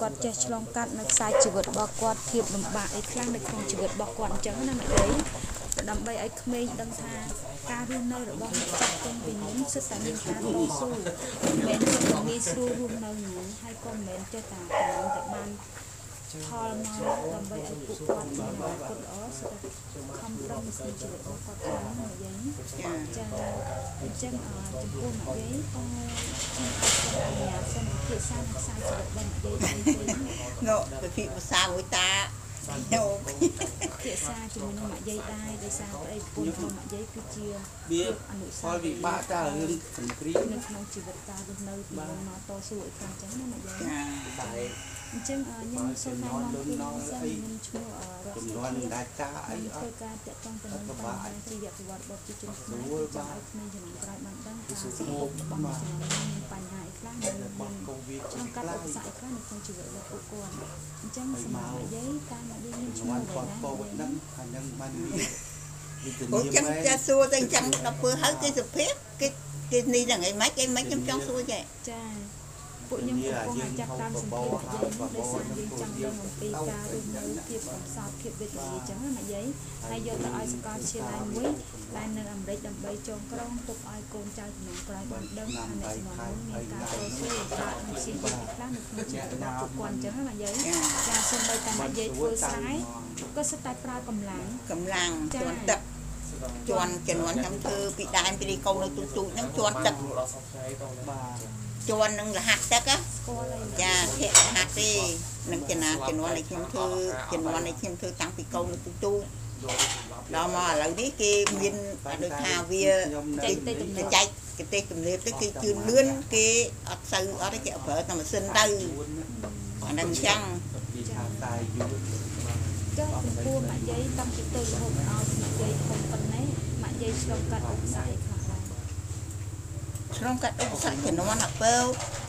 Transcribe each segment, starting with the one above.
គាត់ចេះឆ្លងកាត់នៅខ្សែជីវិតរបស់គាត់ភាពលំបាកអីខ្លះនៅក្នុងជីវិតរបស់គាត់អញ្ចឹងណាអ្នកយាយដើម្បីឲ្យក្មេងដឹងថាការរស់នៅរបស់អ្នកចាស់ទុំពីមុនសិតតែមានការតស៊ូមិនមែនងាយស្រួលរស់នៅនោះហើយក៏មិនមែនចេះតែបានផលមកដើម្បីឲ្យពួកគាត់មានអនាគតល្អសិតតែខំប្រឹងស្នេហ៍ជីវិតរបស់គាត់ខ្លាំងណាស់យាយចាអញ្ចឹងចំពោះអ្នកយាយក៏ខ្ញុំអាចសន្យាសូមភាសានិងខ្សែជីវិតរបស់អ្នកយាយនោះពីភាសាមួយតាខ្ញុំភាសាជាមួយនឹងម៉ាក់យាយដែរដោយសារប្តីប្រពន្ធរបស់ម៉ាក់យាយគឺជាអនុស្សាវរីយ៍វិបាកតារឿងសង្គ្រាមនៅក្នុងជីវិតការរស់នៅពីមុនមកតស៊ូឲ្យខ្លាំងចឹងណាម៉ាក់យាយដែរអញ្ចឹងខ្ញុំសូមណែនាំពីខ្ញុំឈ្មោះរស់ចំនួនដាច់តាអីអត់ធ្វើការតាក់ទងទៅនឹងតាមជាយប្រវត្តិរបស់ប្រជាជនខ្មែរចង់ឲ្យក្មេងជំនាន់ក្រោយបានដឹងថាសុខភាពរបស់ជំនាន់នេះមានបញ្ហាអីខ្លះនៅក្នុងការឧបសគ្គអីខ្លះនៅក្នុងជីវិតរបស់ពួកគាត់អញ្ចឹងសម្រាប់និយាយតាមនិយាយមានឈ្មោះអ្វីណាហ្នឹងអាហ្នឹងបានអូចឹងចាសួរទៅចឹងដល់ពើហើយគេសុភាពគេនេះហ្នឹងឯងមិនខ្ញុំចង់សួរចេះចាពួកខ្ញុំកំពុងចាប់តាមសម្ភារយាយដោយសារយើងចង់ដឹងអំពីការរស់នៅភាពកំសោតភាពវេទនាអញ្ចឹងណាយាយហើយយកទៅឲ្យសាកលវិទ្យាល័យមួយដែលនៅអាមេរិកដើម្បីចងក្រងទុកឲ្យកូនចៅជំនាន់ក្រោយបានដឹងថាអ្នកជំនាន់មុនមានការតស៊ូប្រាក់និងជាវិធីខ្លះនៅក្នុងជីវិតរបស់ពួកគាត់អញ្ចឹងណាយាយចាសូម្បីតែអ្នកយាយធ្វើស្រែក៏សិតតែប្រើកម្លាំងជន់ទឹកជន់ជំនាន់ខ្ញុំធ្វើពីដើមពីកូននៅទូហ្នឹងជន់ទឹកជន់នឹងរហ័សទឹកចាធាក់រហ័សទេនឹងចំណាជំនាន់នៃខ្ញុំធ្វើជំនាន់នៃខ្ញុំធ្វើតាំងពីកូននៅទូដល់មកឥឡូវនេះគេមានដូចថាវាចែកកទេសទំនើបទៅគេជឿនលឿនគេអត់សូវអត់ទេគេប្រើតែម៉ាស៊ីនទៅអាហ្នឹងអញ្ចឹងតែយូរចុះចំពោះម៉ាក់យាយតាំងពីតូចរហូតដល់ម៉ាក់យាយធំប៉ុណ្ណេះម៉ាក់យាយឆ្លងកាត់ឧបសគ្គអីខ្លះដែរឆ្លងកាត់ឧបសគ្គជំនាន់អាពើ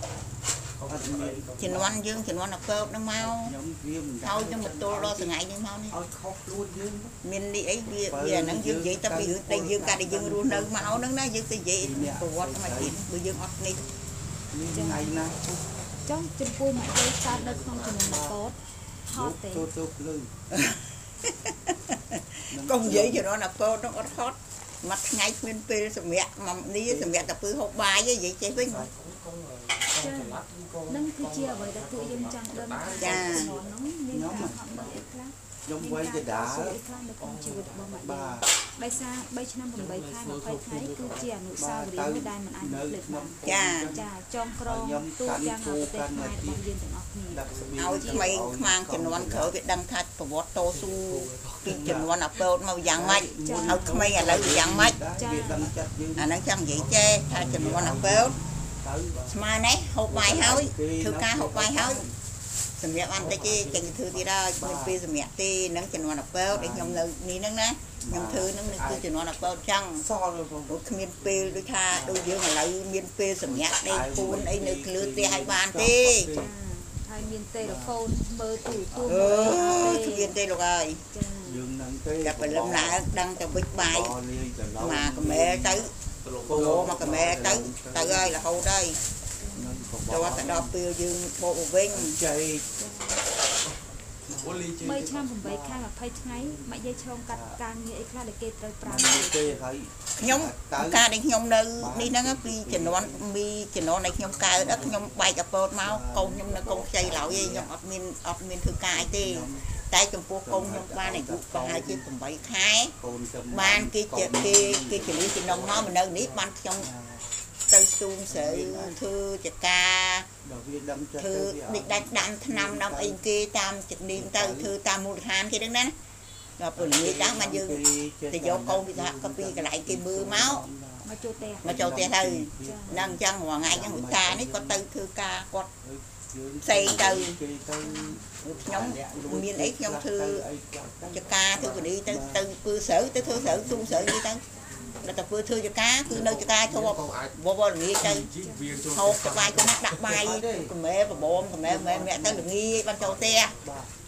ជំនាន់យើងជំនាន់អាពើហ្នឹងមកហើយខ្ញុំមកទល់ដល់ថ្ងៃនេះមកនេះឲ្យខុសខ្លួនយើងមាននេះអីវាហ្នឹងយើងនិយាយតែពីរឿងដែលយើងកាលដែលយើងរស់នៅមកហ្នឹងណាយើងទៅនិយាយប្រវត្តិមកទៀតបើយើងអត់នេះថ្ងៃណាចុះចំពោះម៉ាក់យាយកើតនៅក្នុងជំនាន់អាពតហត់ទេទៅភ្លឺកុំនិយាយជំនាន់អាពតហ្នឹងអត់ហត់មួយថ្ងៃគ្មានពេលសម្រាប់មកនេះសម្រាប់តែពើហូបបាយទេនិយាយចេះវិញនឹងគឺជាអ្វីដែលពួកយើងចង់ដឹងចាហ្នឹងមានការហត់នឿយអីខ្លះខ្ញុំវ័យដដាលខ្លះនៅក្នុងជីវិតរបស់ម៉ាក់យាយដោយសារ3ឆ្នាំ8ខែ20ថ្ងៃគឺជាអនុស្សាវរីយ៍មួយដែលមិនអាចភ្លេចបានចាចងក្រងទូទាំងប្រទេសខ្មែររបស់យើងទាំងអស់គ្នាឲ្យក្មេងខ្មាំងជំនាន់ក្រោយវាដឹងថាប្រវត្តិតស៊ូពីជំនាន់អាពើមកយ៉ាងម៉េចឲ្យក្មេងឥឡូវយ៉ាងម៉េចអាហ្នឹងចង់និយាយចេះថាជំនាន់អាពើស្មើនេះហូបបាយហើយធ្វើការហូបបាយហើយសម្រាប់បានតិចទេចេញទៅធ្វើទៀតហើយមានពេលសម្រាប់ទេនឹងជំនាន់អាពើដែលខ្ញុំនៅនេះហ្នឹងណាខ្ញុំធ្វើហ្នឹងគឺជំនាន់អាពើចឹងសល់គ្មានពេលដូចថាដូចយើងឥឡូវមានពេលសម្រាប់ដេកពូនអីនៅលើផ្ទះឲ្យបានទេហើយមានទេលេហ្វូនមើលទូរទស្សន៍គ្មានទេលោកអើយយើងនឹងទេតែព្រលឹមឡើងដឹងតែវិចបាយមកកមែទៅគោមកកមែទៅហើយរហូតហើយដល់តែដល់ពេលយើងបោកវិញចៃ 3ឆ្នាំ8ខែ20ថ្ងៃម៉ាក់យាយឆ្លងកាត់ការងារអីខ្លះដែលគេត្រូវប្រើទេហើយខ្ញុំការដែលខ្ញុំនៅនេះហ្នឹងពីជំនាន់នៃខ្ញុំកើតខ្ញុំបែកអាពតមកកូនខ្ញុំនៅកូនខ្ចីឡើយឯងខ្ញុំអត់មានធ្វើការអីទេតែចំពោះកូនខ្ញុំបានអាយុប្រហែលជា8ខែបានគេជំនាញជំនងមកនៅនេះបានខ្ញុំទៅស្ទូងស្រូវធ្វើចការធ្វើនេះដាច់ដាំថ្នាំដល់អីគេតាមជំនាញទៅធ្វើតាមមូលដ្ឋានគេហ្នឹងណាដល់ពលរដ្ឋតាមបានយើងទៅយកកូនពីសហគមន៍ពីកន្លែងគេមើលមកចូលផ្ទះទៅហ្នឹងអញ្ចឹងមួយថ្ងៃហ្នឹងការនេះគាត់ទៅធ្វើការគាត់ផ្សេងទៅខ្ញុំមានអីខ្ញុំធ្វើចការធ្វើកនីទៅពើស្រូវទៅធ្វើស្រូវស៊ូស្រូវនេះទៅដល់តែពើធ្វើចការគឺនៅចការចូលវល់ល្ងាចទៅហូបបាយគាត់ដាក់បាយកម្មែបបមកម្មែម្នាក់ទៅល្ងាចបានចូលផ្ទះ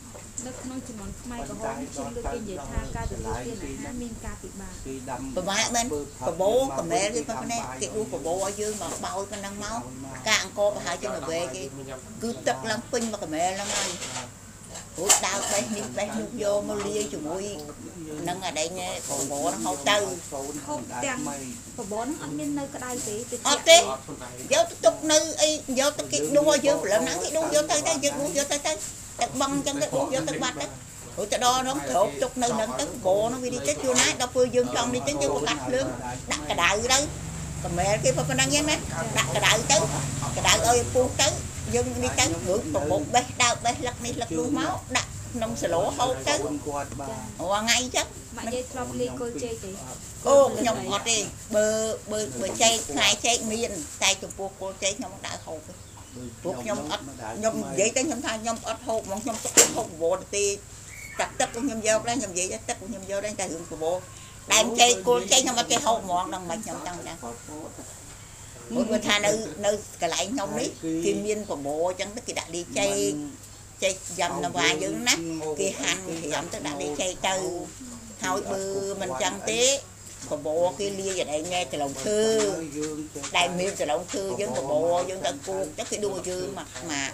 នៅក្នុងចំនួនខ្មែរក្រហមខ្ញុំលើកគេនិយាយថាការទទួលទានអាហារមានការពិបាកប្រហែលមែនបបោកំមែគេប៉ុណ្ណេះគេដួសបបោឲ្យយើងមកបោយប៉ុណ្ណឹងមកការអង្គប្រហែលជាមកវែកគេគឺទឹកឡើងពេញមកកំមែហ្នឹងហើយរួចដើរបេះនេះបេះនោះយកមកលាយជាមួយនឹងអាដែងបបោហ្នឹងហូបទៅហូបទាំងបបរហ្នឹងអត់មាននៅក្តៅទេអត់ទេយកទុកនៅអីយកទៅគេដួសយើងព្រលឹមហ្នឹងគេដួសយកទៅយើងដួសយកទៅទឹកបឹងអញ្ចឹងទៅដួសយកទៅបាត់ទៅរួចទៅដល់ហ្នឹងត្រោបទុកនៅហ្នឹងទៅបបរហ្នឹងវានេះទៅជួនណាដល់ពេលយើងចង់នេះទៅយើងប្រកាសភ្លើងដាក់កដៅទៅកំមែគេប៉ុណ្ណឹងហ្នឹងណាដាក់កដៅទៅកដៅឲ្យពុះទៅយើងនេះទៅរួចបបោបេះដើបេះលឹកនេះលឹកនោះមកដាក់ក្នុងសឡូហូបទៅអូថ្ងៃអញ្ចឹងម៉ាក់យាយធ្លាប់លេងគល់ជែកទេអូខ្ញុំអត់ទេបើចែកថ្ងៃចែកមានតែចំពោះគល់ជែកខ្ញុំមិនដើរហូបទេពួកខ្ញុំអត់ខ្ញុំនិយាយទៅខ្ញុំថាខ្ញុំអត់ហូបហ្មងខ្ញុំទុកហូបបបរទេទឹកខ្ញុំយកដែរខ្ញុំនិយាយទឹកខ្ញុំយកដែរតែរឿងបបរតែចែកគល់ជែកខ្ញុំអត់ទេហូបហ្មងដល់មិនខ្ញុំចង់ដែរមួយថានៅកន្លែងខ្ញុំនេះគេមានបបរអញ្ចឹងទៅគេដាក់លីចែកយ៉ាំនៅវាយើងណាគេហាន់ក្រាមទៅដាក់លីចែកទៅហើយបើមិនចឹងទេបបរគេលាយឲ្យឯងចលងធឺដែលមានចលងធឺយើងបបរយើងទៅគូកទៅគេដួសយើងមក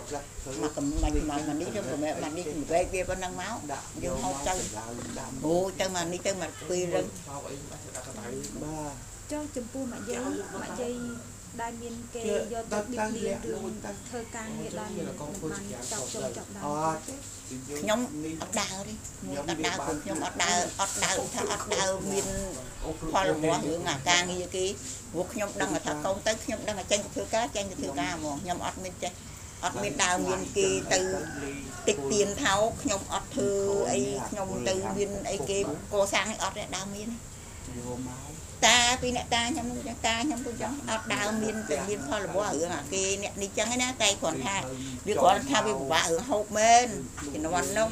នេះទៅប្រមែមកនេះវែកវាប៉ុណ្ណឹងមកយើងហូបទៅអូទៅមកនេះទៅមកពីរឹងបាទចុះចំពោះម៉ាក់យាយដែលមានគេយកទៅឌីលីរឿងធ្វើការងារដល់មិនបានចាប់ចុងចាប់ដើមខ្ញុំអត់ដើរទេខ្ញុំអត់ដើរខ្ញុំអត់ដើរថាអត់ដើរមានផលរបស់រឿងអាការងារគេព្រោះខ្ញុំដឹងថាកូនទៅខ្ញុំដឹងថាចេញទៅធ្វើការហ្មងខ្ញុំអត់មានចេះអត់មានដើរមានគេទៅតិចទៀនថោខ្ញុំអត់ធ្វើអីខ្ញុំទៅមានអីគេកសាងអត់ទេដើរមានតាពីអ្នកតាខ្ញុំនោះតាខ្ញុំទៅចឹងអត់ដើមមានតែមានផលរបស់រឿងអាគេអ្នកនេះចឹងណាតែគ្រាន់ថាវាគ្រាន់ថាវាពិបាករឿងហូបមែនជំនាន់នោះ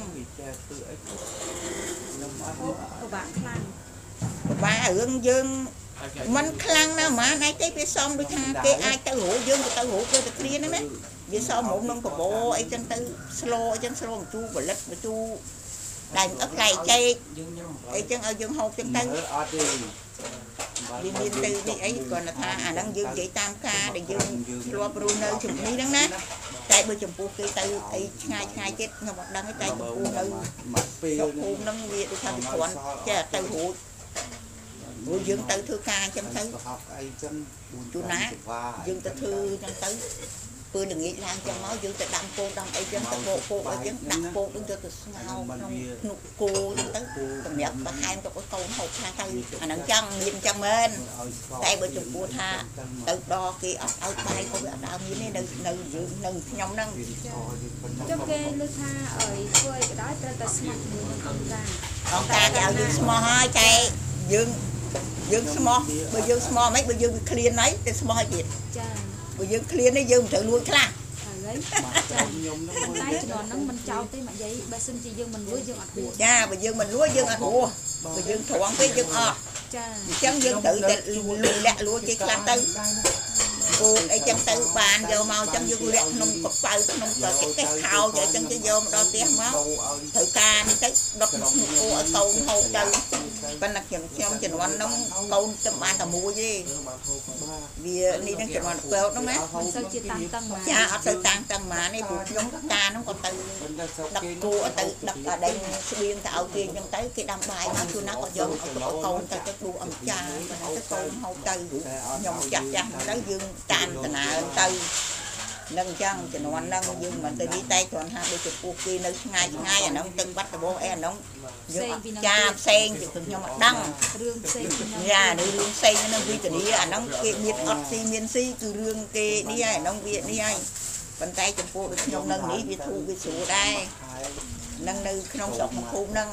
ពិបាកខ្លាំងពិបាករឿងយើងមិនខ្លាំងណាស់ហ្មងឯទេវាសមដូចថាគេអាចទៅរួចយើងទៅរួចទៅគ្រាហ្នឹងណាវាសមមុំនឹងបបោអីចឹងទៅស្លោអីចឹងស្លោមជូរផលិតជូរដែលអត់ផ្លែចែកអីចឹងឲ្យយើងហូបចឹងទៅអត់ទេវាមានទៅនេះអីគាត់ថាអាហ្នឹងយើងនិយាយតាមការដែលយើងធ្លាប់រស់នៅជំនេះហ្នឹងណាតែបើចំពោះគេទៅអីឆ្ងាយទៀតខ្ញុំអត់ដឹងទេតែចំពោះនៅមកពេលហ្នឹងវាដូចថាវាគ្រាន់ចេះទៅរួចព្រោះយើងទៅធ្វើការអញ្ចឹងទៅអីចឹងជួនណាយើងទៅធ្វើអញ្ចឹងទៅពេលល្ងាចឡើងចឹងមកយើងទៅដាំពោតដាំអីចឹងទៅពោតអីចឹងដាក់ពោតនឹងយកទៅស្ងោរក្នុងភ្នុកគោចឹងទៅសម្រាប់បន្ថែមទៅឲ្យកូនហូបខ្លះទៅអាហ្នឹងចឹងមានចឹងមែនតែបើចំពោះថាទៅដល់គេអត់ឲ្យបាយក៏វាអត់ដើមមានទេនៅយើងនៅខ្ញុំហ្នឹងចុះគេលើថាអីធ្វើអីក៏ដោយត្រូវតែស្មោះជាមួយនឹងអង្គការគេឲ្យយើងស្មោះហើយតែយើងស្មោះបើយើងស្មោះមិនបើយើងវាឃ្លានហើយទៅស្មោះឲ្យទៀតចាបើយើងឃ្លាននេះយើងមិនត្រូវលួចខ្លះហើយចាខ្ញុំហ្នឹងតែជំនាន់ហ្នឹងមិនចោលទេម៉ាក់យាយបើសិនជាយើងមិនលួចយើងអត់ហួសចាបើយើងមិនលួចយើងអត់ហួសបើយើងត្រង់ពេកយើងអត់ចាអញ្ចឹងយើងត្រូវតែលាក់លួចគេខ្លះទៅគោអីចឹងទៅបានយកមកអញ្ចឹងយើងលាក់ក្នុងកប៉ៅក្នុងកេះខោអញ្ចឹងទៅយកមកដល់ផ្ទះមកត្រូវការនេះទៅដុតក្នុងគោឲ្យកូនហូបទៅប៉ុន្តែខ្ញុំជំនាន់ហ្នឹងកូនទៅបានតែមួយទេវានេះហ្នឹងជំនាន់ពេទ្យហ្នឹងណាមិនសូវជាតាំងតឹងមកចាអត់ទៅតាំងតឹងមកនេះព្រោះខ្ញុំការហ្នឹងក៏ទៅដឹកគោទៅដឹកអាដេញស្បៀងទៅឲ្យគេអញ្ចឹងទៅគេដាំបាយមកជួនណាក៏យកឲ្យកូនទៅដួសអំចាប៉ុន្តែទៅកូនហូបទៅខ្ញុំចាស់ទៅយើងតាមដំណើរទៅនឹងអញ្ចឹងជំនាន់ហ្នឹងយើងមិនទៅនេះតែគ្រាន់ថាដូចចំពោះគេនៅឆ្ងាយអាហ្នឹងទឹកបាត់ដំបងអីអាហ្នឹងយើងចាផ្សេងពីខ្ញុំអត់ដឹងរឿងផ្សេងយ៉ារឿងផ្សេងហ្នឹងវិធានីអាហ្នឹងគេមានអត់ស៊ីមានស៊ីគឺរឿងគេនេះហើយអាហ្នឹងវានេះហើយប៉ុន្តែចំពោះដូចខ្ញុំនឹងនេះវាធូរវាស្រួលដែរនឹងនៅក្នុងស្រុកភូមិហ្នឹង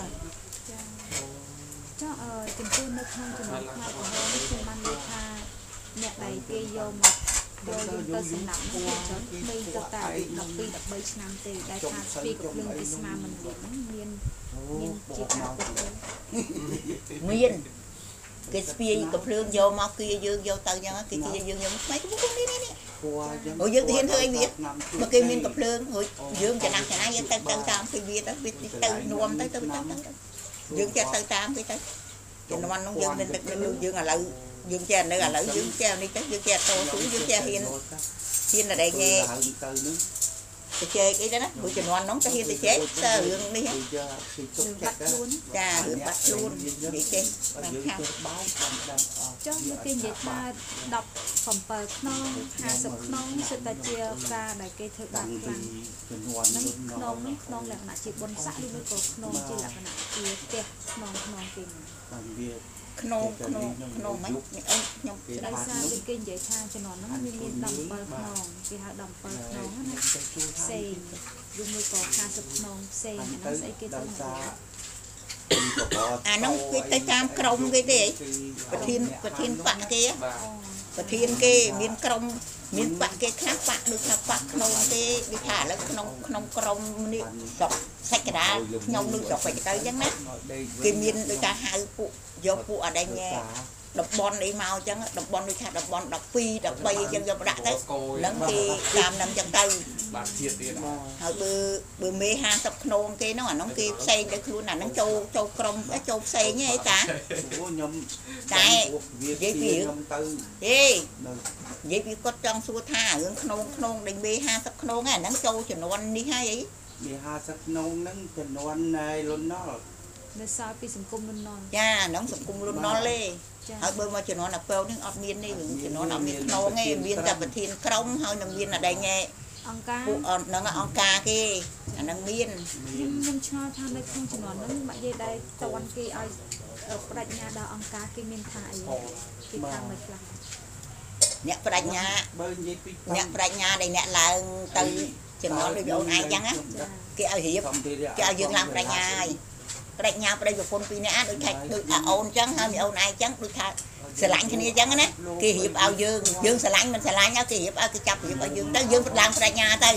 ចុះចំពោះនៅក្នុងចំណុចខ្មែរក្រហមនេះខ្ញុំបាននិយាយថាអ្នកដែលគេយកមកទៅសំណាក់នោះច្រើនមេទៅតែ12 13ឆ្នាំទេដែលថាស្ពីកភ្លើងពីស្មាមិនលៀបហ្នឹងមានជាការពុកមានគេស្ពីកភ្លើងយកមកគៀយើងយកទៅអញ្ចឹងគេគៀយើងយកស្បែកពុកនេះ Ủa dương thiên thưa anh biết mà kia miên cặp lương rồi dương cho năng cho nay dương tới tam thì biết tới biết tới nuông tới dương cho tới tam cái tới cho nó ăn nó dương nên được dương là lợi dương cha nữa là lợi dương cha đi tới dương cha to xuống dương cha hiên là đây nghe cái chơi cái đó đó buổi chiều ăn nóng cái hiên thì chết sao dương đi hết bắt luôn cha hưởng bắt luôn bị chết cho những cái gì ta đọc phẩm bờ non hà sập non sự ta chia ca đại cây thực bạc lăng non là nãy chị bôn xã đi mới có non chỉ là nãy chia tè non tiền non mấy nhom đây sao cái kênh giải tha cho nó miên đầm bờ non vì họ đầm bờ non này xây dùng mới có hà sập non xây nó xây cái tên nó cái cam krong cái gì bật thiên bạc kia bật thiên kia miên bạc kia khác bạc được khác bạc nông kia đi thả là nông krong đi dọc sạch cái đá nhông được dọc phải cái trắng nát cái miên người ta hai phụ do phụ ở đây nghe đập bon đi mau chẳng đập bon đi khác đập bon đập phi đập bay chân cho đã tới lẫn thì làm nằm chân tay hồi bữa mê ha tập nôn kia nó nó kia xây cái luôn là nó châu krong cái châu xây như vậy ta tại vậy vì có trong xua tha hướng nôn định mê ha tập nôn á nó châu cho nó ăn đi hay ấy mê ha tập nôn nó cho nó ăn này luôn đó nó sao vì sủng cung non cha nó sủng cung luôn non lê hồi bữa mà cho nó là phêu những ọt miên đi cho nó là miên nô nghe miên tập thiên krong hơi nó miên là đây nghe ông ca nó là ông ca kia nó miên nhưng cho tham đây không chỉ nó bạn đây đây tàu ăn kia ai ở đại nhà đó ông ca kia miên thải thì tham mệt lắm nhạc đại nhà đây nè là từ chừng nó đi vô ai chăng á kia hiệp kia dương làm đại nhà đại nhà đây vừa phun pin nè đôi thạch đôi ôn chăng hơn ôn ai chăng đôi thạch sờ lạnh cái này chăng á kia hiệp ao dương sờ lạnh mình sờ lạnh nhau kia hiệp ao kia chập hiệp ao dương tới dương làm đại nhà tới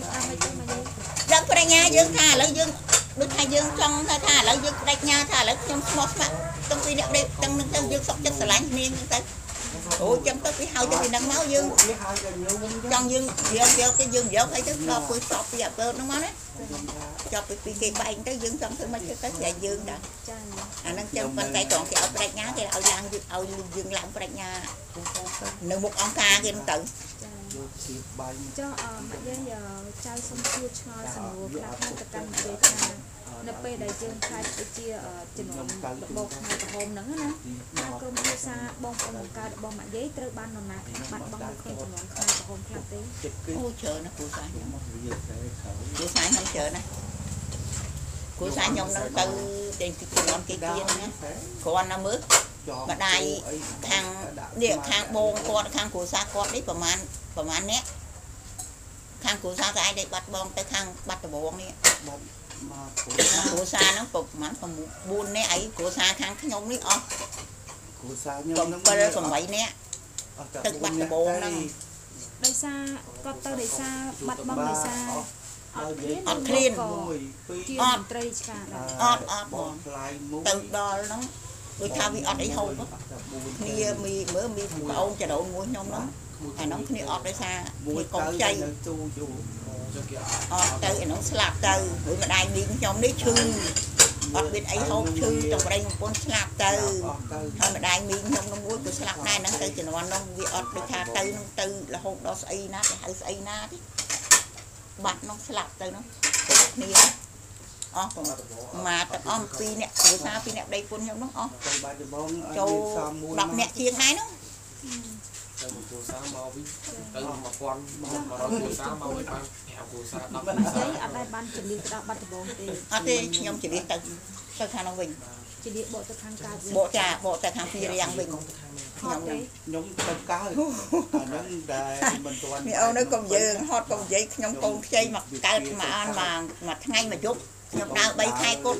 đâm đại nhà dương tha lấy dương đôi thạch dương trong tha lấy dương đại nhà tha lấy trong smart mà trong pin đây trong dương sọc chất sờ lạnh nên tới ủa chân tới cái hao cho thì nắng máu dương trong dương vô cái dương vô cái tức lo phơi sọp bây giờ bơ nó máu đấy cho cái bay tới dương trong thứ mấy cái dạ dương đó nó chân con tay còn cái áo bạch nhá cái áo dương làm bạch nhá nâng một ông ca kia tự cho mà giờ trai xong chưa cho xong rồi làm cái căn để ta nó pe đại dương khai chia trên bột hai cái hôm nắng á nè cơm chia xa bông con ca bông mạng giấy tới ban nào bạn bông không chừng nón khai cái hôm khác tí ô chờ nó cua sai không chờ nè cua sai nhông nó từ trên cái con kia nhé con nó mướt mà đài khang bông con khang cua sa con đấyประมาณ nét khang cua sa cái đây bắt bông tới khang bắt cái bông này cua sa nó phục mà còn buôn nè ấy cua sa khang cái nhông đấy còn còn vậy nè tức bắt cái bông nó đây xa con tao đây xa bắt bông đây xa ọt clean ọt từ đó nó đôi thao bị ọt ấy hầu đó nia mới ôn trà đậu muối nhông đó nó khi ọt đấy xa thì con chay ọt tới nó slap tới bữa mà đai miếng trong đấy chư ọt biết ấy hầu chư trong đây một con slap tới thôi mà đai miếng trong nó muối của slap này nó tới thì nó ăn nó vì ọt đấy tha tới nó từ là hộp đó xây nát hay xây nát bát nó slap tới nó nia mà tập om pi nè cua sa pi nè đây phun nhau nó châu đập nè chiên này nó giấy ở đây ban chỉ đi từ ban từ bông thì nhom chỉ đi từ khang Long Bình chỉ đi bộ từ khang ca bộ từ khang Phi Giang Bình nhom từ cá mi ông nói công dương hot công giấy nhom công chơi mặc cá mà ngay mà chút nhom đào bay khai cốt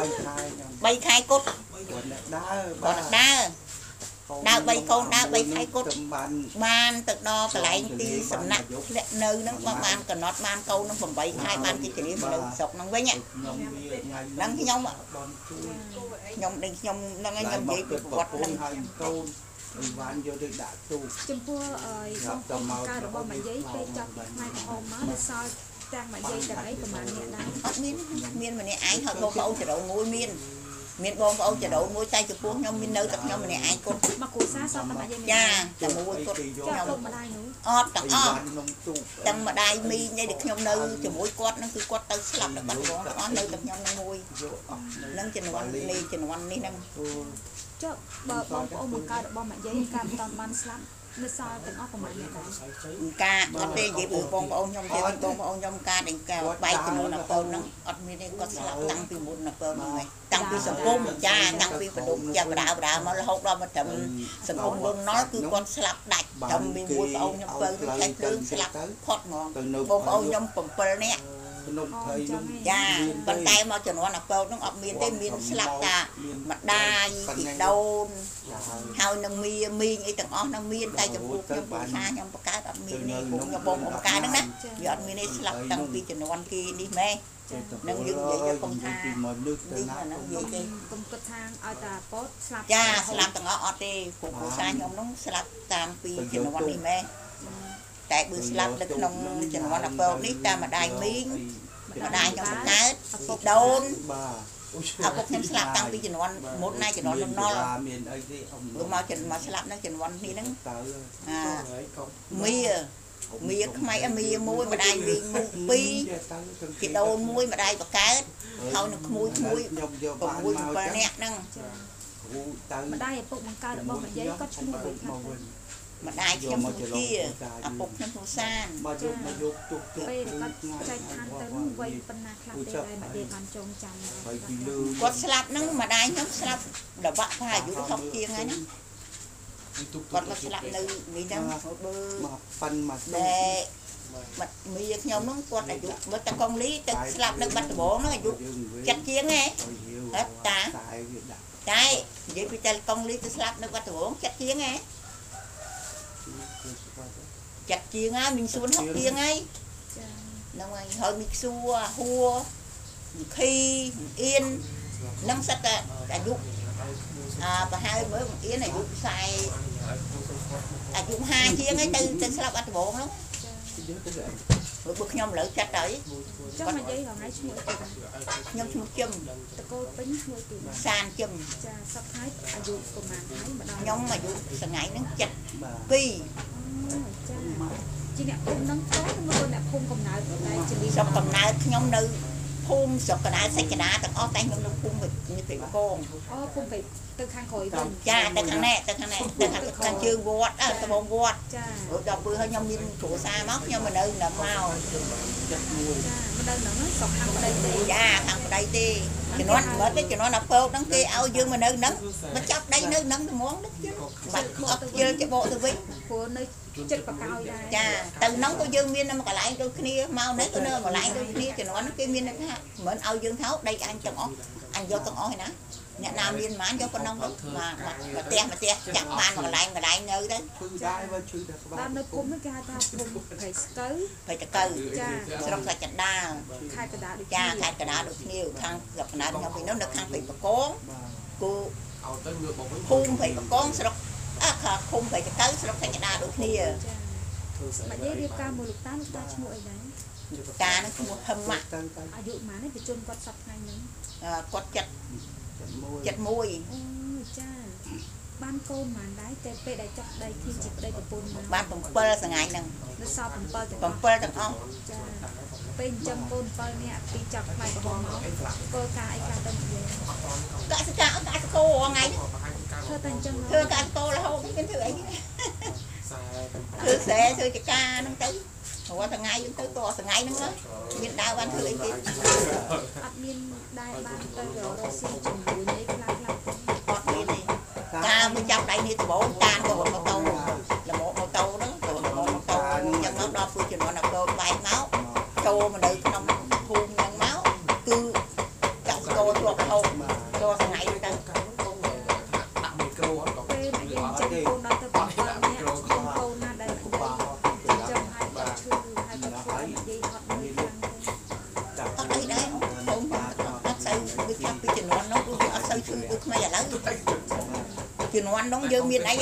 còn đá đào bay con đào bay khai cốt ban từ đó cái lại đi sầm nặng nơi nó ban cần nót ban câu nó phẩm bay khai ban cái chỉ mà sọc nó với nhá đăng cái nhom ạ nhom định nhom đang nhom giấy quạt វ៉ាន់យកទៅដាក់ទូចំពោះបងប្អូនការរបស់ម៉ាយាយពេលចាប់ពីថ្ងៃក្រហមមកនៅសល់ទាំងម៉ាយាយទាំងអីប្រហែលអ្នកដែរអត់មានម្នាក់ឯងហើយបងប្អូនចរងមួយមានបងប្អូនចរងមួយតែចំពោះខ្ញុំមាននៅតែខ្ញុំម្នាក់ឯងគាត់មកគ្រួសារសតតែម៉ាយាយចាតែមួយគាត់ខ្ញុំពុកម្ដាយនោះអត់ទាំងអស់ទាំងម្ដាយមីងដែលខ្ញុំនៅជាមួយគាត់ហ្នឹងគឺគាត់ទៅស្លាប់នៅបាត់ដំបងទាំងអស់នៅតែខ្ញុំនឹងមួយនឹងជំនាន់នេះហ្នឹងចុះបើបងប្អូនបង្កើតរបស់ម៉ាយាយការមិនតាន់បានស្លាប់នៅសល់ទាំងអស់ប្រហែលអ្នកដែរការអត់ទេនិយាយពីបងប្អូនខ្ញុំទេបងប្អូនខ្ញុំការដែលកែបែកចំនួនអពើហ្នឹងអត់មានទេគាត់ស្លាប់តាំងពីមុនអពើហ្នឹងឯងតាំងពីសង្គមចាតាំងពីបដុំចាប់បដាមករហូតដល់មកត្រឹមសង្គមលន់ណល់គឺគាត់ស្លាប់ដាច់ត្រឹមមានមួយបងខ្ញុំពើទៅឆែកភ្លើងស្លាប់ផុតហ្មងបងប្អូនខ្ញុំ7នាក់ចាប៉ុន្តែមកចំនួនអពើហ្នឹងអត់មានទេមានស្លាប់តាម្ដាយពីដូនហើយនឹងមីងអីទាំងអស់ហ្នឹងមានតែចំពោះខ្ញុំភាសាខ្ញុំបង្កើតអត់មានទេខ្ញុំបងបង្កើតហ្នឹងណាវាអត់មានទេស្លាប់តាំងពីចំនួនគេនេះម៉េនឹងយើងនិយាយកុំថានេះហ្នឹងនិយាយទេកុំគិតថាឲ្យតាប៉តស្លាប់ចាស្លាប់ទាំងអស់អត់ទេពួកភាសាខ្ញុំហ្នឹងស្លាប់តាមពីចំនួននេះម៉េតែបើស្លាប់នៅក្នុងចំនួនអពើនេះតែម្ដាយមីងម្ដាយខ្ញុំបង្កើតឪពុកដូនឪពុកខ្ញុំស្លាប់តាំងពីជំនាន់មុនណាជំនាន់លំណុលមានអីទេមកស្លាប់នឹងជំនាន់នេះហ្នឹងមីខ្មែរមីមួយម្ដាយមី2ពីដូនមួយម្ដាយបង្កើតហើយនឹងក្មួយ6 7នាក់ហ្នឹងម្ដាយឪពុកបង្កើតរបស់ម៉ាយាយគាត់ឈ្មោះវិញខ្លះម្ដាយខ្ញុំជាឪពុកខ្ញុំសងសានមកយកទុកពេលគាត់ចែកឋានទៅនោះវ័យប៉ុណ្ណាខ្លះទេដែលម៉ាយាយបានចងចាំគាត់ស្លាប់ហ្នឹងម្ដាយខ្ញុំស្លាប់ដបាក់ថាអាយុ60ជាងហើយណាគាត់មកស្លាប់នៅនេះហ្នឹងបើមកប៉ាន់មកតែមីខ្ញុំហ្នឹងគាត់អាយុមើលតាកុងលីទៅស្លាប់នៅបាត់ដំបងហ្នឹងអាយុ70ជាងហ៎ហេតុតាតែនិយាយពីតែកុងលីទៅស្លាប់នៅបាត់ដំបង70ជាងហ៎ចាត់ជាងហើយមីងសួន60ជាងហើយហ្នឹងហើយមីខ្សួរហួរខីអៀននឹងសិតតែអាយុប្រហែលមើលអៀនអាយុ40អាយុ50ជាងហើយទៅស្លាប់អត់ដំបងហ្នឹងបើខ្ញុំឥឡូវចាត់ទៅចុះមកយាយហងៃឈ្មោះអីទៅខ្ញុំឈ្មោះជឹមតកូលពេញឈ្មោះទីសានជឹមចាសប្តាហ៍អាយុប្រហែលហើយម្ដងខ្ញុំអាយុថ្ងៃហ្នឹង72 ចាជាអ្នកភូមិនឹងតើមកអ្នកភូមិកំណើតតែជាលីស្រុកកំណើតខ្ញុំនៅភូមិស្រុកកណ្ដាលសេចក្ដាទាំងអស់តែខ្ញុំនៅភូមិនេះពីបកងអូភូមិទៅខាងក្រោយវិញចាទៅខាងនេះទៅខាងជើងវត្តត្បូងវត្តចាដល់ពេលហើយខ្ញុំមានគ្រួសារមកខ្ញុំមកនៅនឹងមកចាមកនៅនឹងស្រុកខាងប្តីទេចាខាងប្តីទេជំនាន់មើលទៅជំនាន់អពើហ្នឹងគេឲ្យយើងមកនៅនឹងមកចាប់ដីនៅនឹងត្មងទៅទៀតបាត់អត់ជិលច្បោទៅវិញព្រោះនៅចិត្តបកោយដែរចាទៅហ្នឹងក៏យើងមាននៅកន្លែងដូចគ្នាមកនេះក៏នៅកន្លែងដូចគ្នាជំនាន់ហ្នឹងគេមានថាមិនឲ្យយើងថោដីអញទាំងអស់អញយកទាំងអស់ឯណាអ្នកណាមានប៉ុន្មានយកប៉ុណ្ណឹងទៅបាទផ្ទះចាក់បានកន្លែងនៅទៅឈឺដែរបើឈឺតែក្បាលតាមនៅភូមិគេហៅថាភូមិព្រៃស្កូវព្រៃតកៅចាស្រុកសាច់កណ្ដាលខេត្តកណ្ដាលដូចចាខេត្តកណ្ដាលដូចគ្នាខាងស្រុកកណ្ដាលខ្ញុំពីនោះនៅខាងព្រៃបកងគូឲ្យទៅងើបមកវិញភូមិព្រៃបកងស្រុកខាងភូមិព្រៃតកៅស្រុកសាច់កណ្ដាលដូចគ្នាមកនិយាយរៀបការមួយលោកតាឈ្មោះអីដែរតានឹងឈ្មោះហឹមម៉ាក់អាយុប៉ុន្មានទេប្រជុំគាត់សប្តាហ៍ហ្នឹងគាត់71 អូចាបានកូនប៉ុន្មានដែរតែពេលដែលចាប់ដៃគ្នាជាប្តីប្រពន្ធបាន7ថ្ងៃហ្នឹងនៅសល់7 ទាំងអស់ចាពេលចិញ្ចឹមកូន7នាក់ពីចាប់ផ្នែករបស់មកធ្វើការអីការទៅនិយាយកសិករថ្ងៃធ្វើតែអញ្ចឹងធ្វើកសិកររហូតមានធ្វើអីធ្វើខ្សែធ្វើចកាហ្នឹងទៅព្រោះថ្ងៃយើងទៅតថ្ងៃហ្នឹងមានដើរបានធ្វើអីទៀតអត់មានដែរបានទៅរកស៊ីជាមួយនេះខ្លះអត់មានទេការមិនចាប់ដៃនេះត្បូងតានទៅម៉ូតូល្មម៉ូតូហ្នឹងទៅម៉ូតូយ៉ាងមកដល់ពេលជំនាន់អកូនបែកមកចូលមកនៅក្នុងភូមិហ្នឹងមកគឺកសិករជាប់រហូតដល់ថ្ងៃទៅដាក់មីក្រូអត់ក៏ពេលមកយើងចេញកូនដល់ទៅ7នាក់កូនណាដែលចាំឲ្យគាត់ឈឺហើយគាត់ធ្វើនិយាយអត់មើលខាងទៅអត់អីដែរកូនអត់សូវវាចាប់ពីជំនាន់នោះគឺអត់សូវឈឺដូចខ្មែរឥឡូវជំនាន់នោះយើងមានអី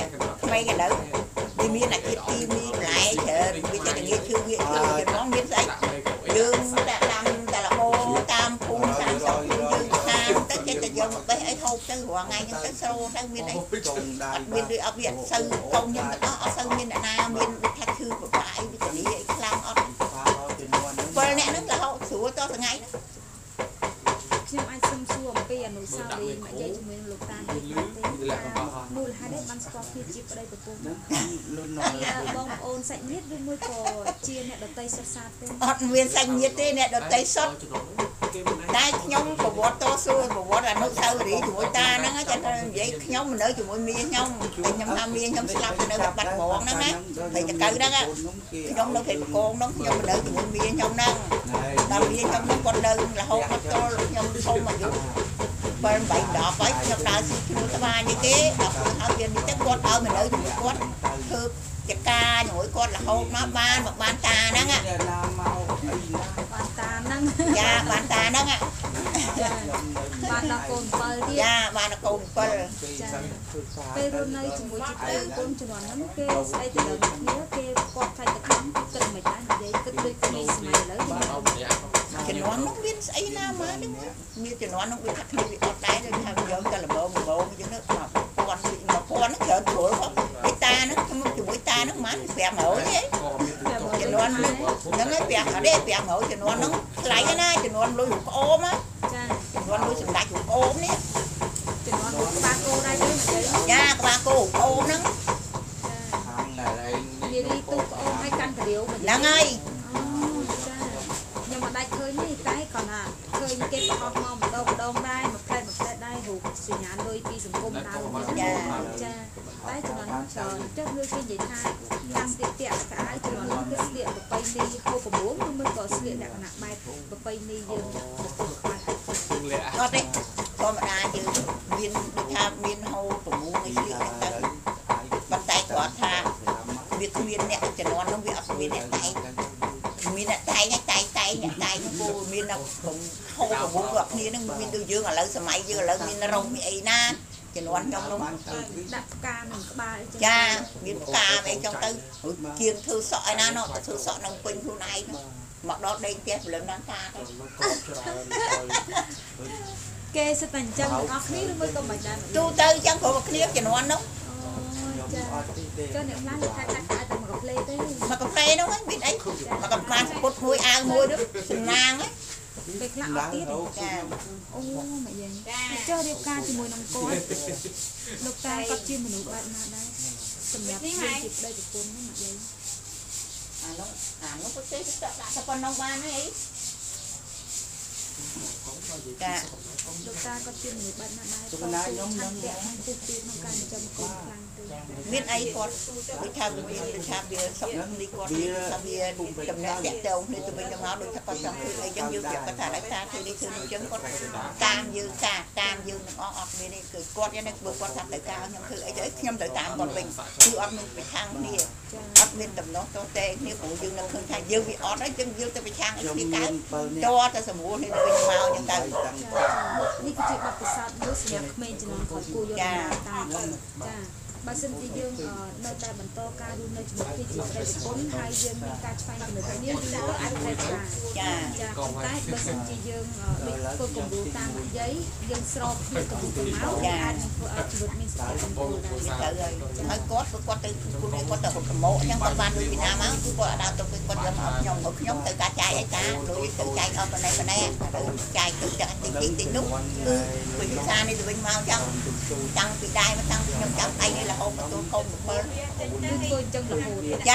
mấy cái đó đi miên là cái tim đi lại chờ bây giờ nghĩa chưa nó miên dậy dương đã làm ta là ô tam cung tam sáu dương tam tất cả tất giờ một bé ấy hộp tới hoàng ngày nhưng tới sâu tới miên ấy miên đi ở việt sư công nhân ở sư miên đã na miên thạch thư của phải bây giờ đi làm ở vừa nè nó là hậu số to từ ngày đó nhưng anh xâm xua một cái nồi sao đi mà dây cho mình lục tan đi mua hai đứa bắn squat khi chip ở đây của cô bông ôn sạch nhất với môi cò chia nè đợt tây sắp sạt tên miên xanh nhiệt thế nè đợt tây sốt đây nhông của bố to xui của bố là nước sâu đi của ta nó cho nên vậy nhông mình ở của mỗi miên nhông thì nhông ham miên nhông slap nó được bạch bột nó á thì cái cây đó á nhông nó thì con nó nhông mình ở của mỗi miên nhông nó làm miên nhông nó con đơn là hôn nó to nhông không mà dùng bên bảy đỏ với nhông đào xí chú ta ba như thế đọc thao viên đi chắc con ở mình ở của con thư cái ca nhồi con là hôn nó ban một ban ta đó á bàn tà năng dạ bàn ta đó ạ bàn là cồn bờ đi dạ bàn là cồn bờ cây rôn này chúng tôi chụp đây cồn cho nó nắm cây đây thì là nghĩa cây quạt thay cái thằng cần mấy cái vậy cứ đôi cây mày lấy chỉ nói nó biết ấy nào mà đúng như chỉ nói nó biết thật như ở đây rồi thằng giống ta là bố chứ nó mà con nó chở tuổi không cái ta nó không chịu cái ta nó mán bẻ mẫu thế chỉ nói nó nói bẻ ở đây bẻ mẫu chỉ nói nó lấy cái này chỉ nói lôi hụt ôm á chỉ nói lôi sừng đại hụt ôm đấy chỉ nói hụt ba cô đây đấy nha ba cô hụt ôm nó đi đi tu ôm hay căn cái điều mình là ngay nhưng mà đây khơi như cái còn à khơi như cái bọt mong đông đây một cây đây hụt xì nhãn đôi pi sừng cung đau cha đấy cho nó chờ trước ngươi cái gì thay tăng tiện tiện cái cho nó cái tiện của bay đi hô của bố mới có tiện đặc nặng bay của bay đi dương có đấy có mà đa chứ miên được tham miên hô của bố cái tiện đặc bắt tay của tha việc miên nè cho nó bị ấp miên nè tay miên nè tay nó cô miên nó cũng hô của bố gặp miên nó miên từ dương ở lỡ sờ máy dương ở lỡ miên nó rong bị ấy na cho nó ăn trong nó đặt ca mình có ba cha miên ca về trong tư kiêng thư sọi na nó thư sọi nó quên thu này mặc đó đây tiếp lớn đang ca thôi kê sẽ thành chân nó khí nó mới có mày đây tu tư chẳng có một clip cho nó ăn đâu cho những lá được khai thác tại mà gặp lê thế mà cà phê đâu ấy biết đấy mà cà phê cột môi ao môi đó sừng nang ấy việc lạ ở tiết ô mày gì cho điệp ca thì mùi nồng cồn lục ta có chim mà nụ bạn mà đây sầm nhạt dịp đây được cồn nó mày gì nó có cái sao con nông ban ấy dạ lục ta có chim mà nụ bạn mà đây có thằng kẹo thằng cục tiết nó càng châm cồn càng biết ấy con đi tham bia sống đi con tham bia tầm nét đẹp đâu nên tụi mình nó được con xong thì ấy giống như việc có thể lấy ta thì đi thư chứng con cam như nó ọt bên đây cười con cho nên vừa con tham tới cao nhưng thư ấy đấy nhâm tới tám còn mình cứ ọt mình phải thang đi ọt bên tầm nó to tê nếu phụ dương nó không thay dương bị ọt đấy dương tôi phải thang ấy đi cái cho ta sầm mua thì nó bên màu nhưng ta นี่คือจุดบัตรประชาชนรู้สึกอยากเมนจะนอนขอกูโยนตาจ้าบางสิ่งที่យើងនៅតែបន្តការរស់នៅជាមួយគ្នាជាប្រតិពលហើយយើងមានការឆ្វែងគំនិតគ្នាយូរទៅអាចប្រែប្រួលចាប៉ុន្តែបើសិនជាយើងដូចធ្វើគំរូតាមនិយាយយើងស្របគ្នាទៅមកអាចនឹងធ្វើឲ្យជីវិតមានសុខភាពល្អដែរទៅហើយគាត់ទៅគាត់ទៅប្រម៉ូអញ្ចឹងគាត់បានដូចពីណាមកគឺគាត់ដើរទៅគាត់យកមកខ្ញុំទៅការចាយអីតាដូចទៅចាយអត់ប៉ុណ្ណេះចាយទៅចាក់តិចនោះគឺវិសានេះទៅវិញមកអញ្ចឹងតាំងពីដែរមកតាំងពីខ្ញុំចាំឯងនេះរហូតមកទូកូន7 គឺធ្វើអញ្ចឹងរហូតចា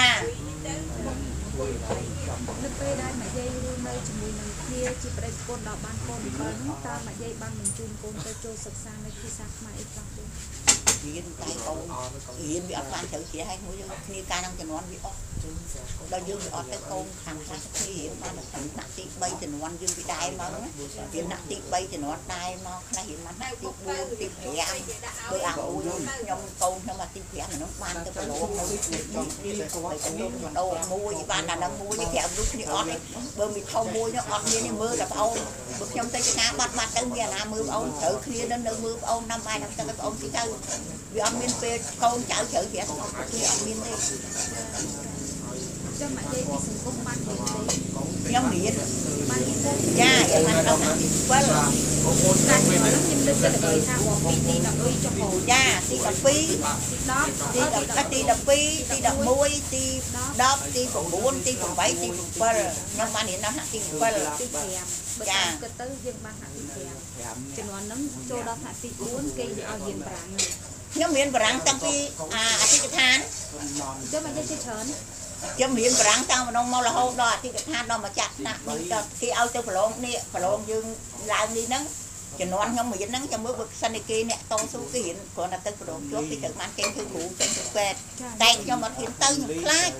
នៅពេលដែលម៉ាយាយរស់នៅជាមួយនឹងគ្នាជាប្តីប្រពន្ធដល់បានកូន7នោះតើម៉ាយាយបានបញ្ជូនកូនទៅចូលសិក្សានៅភាសាខ្មែរអីខ្លះទេរៀនតែកូនរៀនវាអត់បានត្រូវជាឲ្យមួយគ្នាការនឹងជំនាន់វាអស់ដល់យើងវាអត់ទៅកូនខាងខ្លះគ្នារៀនបានតែថ្នាក់ទី3ចំនួនนวนdương bị đai mà hiện nặng tị bay chẩn đoán đai mà này hiện nặng tị buồn tị phèn bữa ăn uống nhom câu nhưng mà tị phèn nó ban tới cái lỗ nó đi phải cái lỗ mà đâu mua gì ban là đang mua như kẹo lúc đi ót bữa mình không mua nhá ót như mưa gặp ông bữa trong tay cái ná bắt tới nhà là mưa ông thử kia đến nơi mưa ông năm nay năm tới ông chỉ chơi vì ông miên phê câu chảo chở vậy khi ông miên đi cho mẹ dây đi sừng công ban điện đấy nhóm điện ban điện đấy cha vậy mà đâu quên cái nó nhìn được cái đời sao một pin đi đập đôi cho hồ cha đi đập pi đó đi đập pi đi đập muối đi đập đi phòng buôn đi phòng bảy đi phòng bơ nhóm ban điện nó đi bơ đi thèm bữa cha cái tới dương ban hạ đi thèm cho nó nấm cho đó hạ đi uống cây để ao hiền bảng này nhóm miền bảng tăng khi cái than cho mẹ dây chơi chớn chứ miền bảng tăng mà đông mau là hô đó thì cái than đó mà chặt nè khi ao cho phải lộn dương lại đi nắng cho nó ăn không mà dính nắng cho mưa bực xanh này kia nè to số cái hiện còn là tới phải lộn trước cái trận mang kem thương cụ trên thực quẹt tay cho mà hiện tư khai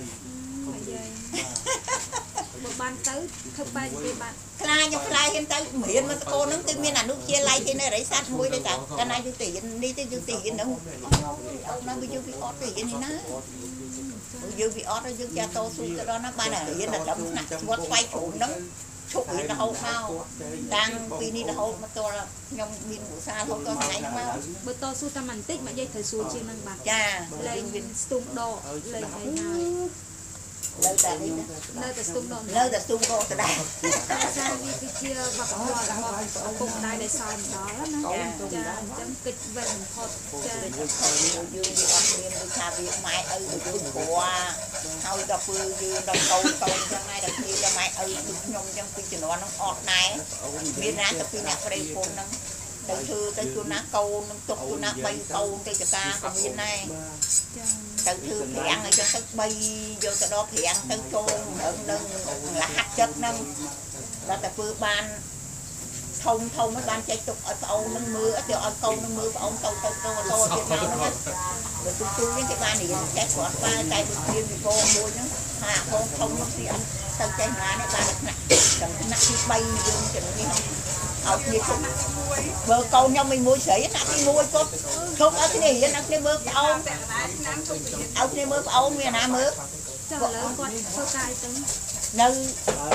một ban tới thực bài gì bạn khai nhưng khai hiện tư miền mà cô nắng cái miền là nước chia lay thế này đấy sát mũi đây cả cái này dương tiền đi tới dương tiền nữa ông nói bây giờ bị ót tiền này nè dương bị ót dương cha to su cái đó nó ban là hiện là đấm nặng quất quay chủ nó chụp gì nó hậu nào đang vì ni là hậu mà tôi là nhom miền của xa hậu tôi thấy nó mau bữa to su tam ảnh tích mà dây thời xua trên năng bạc cha lên stung đo lên thấy nào nơi ta đi nơi ta stung đo nơi ta stung đo từ đây sao vì cái chia bạc hoa là cùng đây để xong đó nó cha chấm kịch về một hột cha dương bị ăn miên đi xa việc mai được qua hậu đập vừa dương đập câu trong này đập như cho mai được nhom trong khi chỉ nó ọt này miên ra tập khi nhạc đây phun nó tới chú ná câu nó tục chú ná bay câu tới cho ta còn miên này tới thư phèn ở cho tới bay vô tới đó phèn tới chôn nâng là hạt chất nâng đó là vừa ban thông mấy ban chạy tục ở ông nâng mưa ở ở câu nâng mưa ông câu to trên nào nó rồi tôi với cái ban này chạy quạt ba chạy được tiền thì cô mua nhá hạ không nó thì ăn tới chạy ngã này ban nặng nặng thì bay vô cho nó đi học như không bơ câu nhau mình mua sấy nặng đi mua có không ở cái này nặng đi mưa ông đi mưa ông người nào mưa cho lớn con sâu cay tính nơi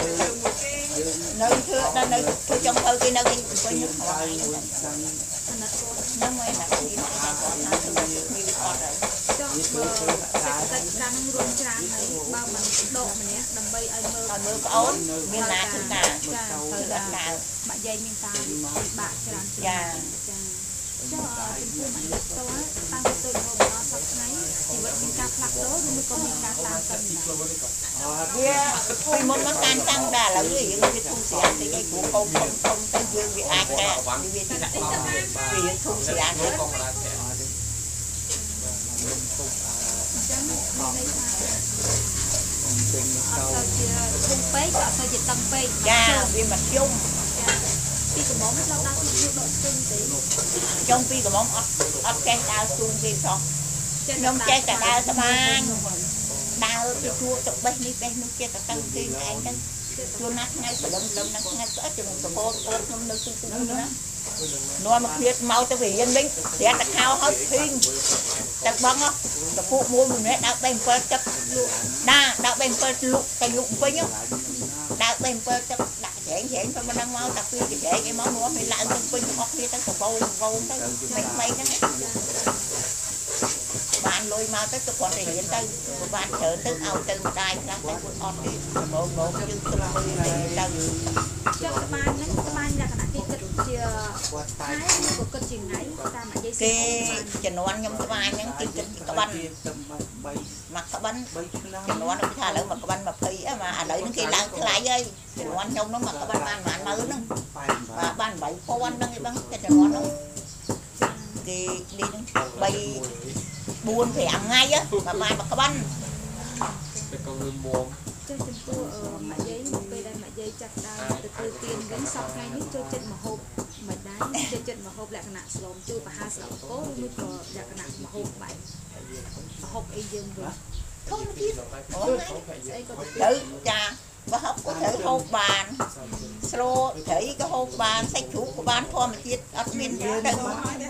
thưa trong thơ cái nơi có nước ngoài nó mới là cái gì mà còn nó thường nhiều con rồi cho bờ cái căng run tràn này ba mình độ mình nhé đầm bay ai mơ có ổn miền nào thường nào thời nào bạn dây miền ta bạn tràn cho chúng tôi mạnh to tăng tôi hôm đó sắp ngay thì vẫn miền ta phật đó rồi mới có miền ta tăng vì một món tan tăng đà là người những cái thu xẻ thì cái của không tăng dương bị ai cả vì vì thu xẻ nữa không phê cho sao dịch tăng phê cha vì mặt chung pi của món lâu đau thì độ sưng tí trong pi của món ớt cái đau sung vì sao nhóm chơi cả đau sao mang đau thì chua tục bên đi bên nó chơi cả tăng kia anh đó chua nát ngay phải lâm nát ngay cỡ chừng một cô nó sưng nữa nó mà biết mau tới vì yên binh để đặt khao hết phim đặt băng á đặt phụ mua mình đấy đặt bên phơi chắc đặt bên phơi lục cái lục với nhá đặt bên phơi chắc đặt chén cho mình đang mau đặt phi cái máu nữa mình lại trong pin hoặc đi tới cầu vâu tới mày đó bạn lôi mau tới còn để hiện tới bạn chờ tới ao từ đài ra tới quân on đi bộ nhưng từ cho các bạn là cái này cái chia thái của cái chuyện ấy ta mà dây cái chèn non nhom các bạn những cái bánh mặc các bánh chèn non nó thà lỡ mà các bánh mà phi mà lấy những cái lại dây chèn non trong nó mặc các bánh mà mới nó và ban bảy cô anh đang cái bánh cái chèn non nó thì đi bay buồn phải ăn ngay á mà mai mà các bánh cái con lươn buồn cho chúng tôi ở mạ giấy một cây đây mạ giấy chặt đào từ tiền gắn sọc ngay nước cho chân mà hộp mà đá cho chân mà hộp lại cái nạn slom chưa và hai slom cố mới có lại cái nạn mà hộp vậy hộp ấy dương rồi không biết tự cha và hộp có thể hộp bàn slom hô bán sách chú của bán thua mà chết ở miền dưới đây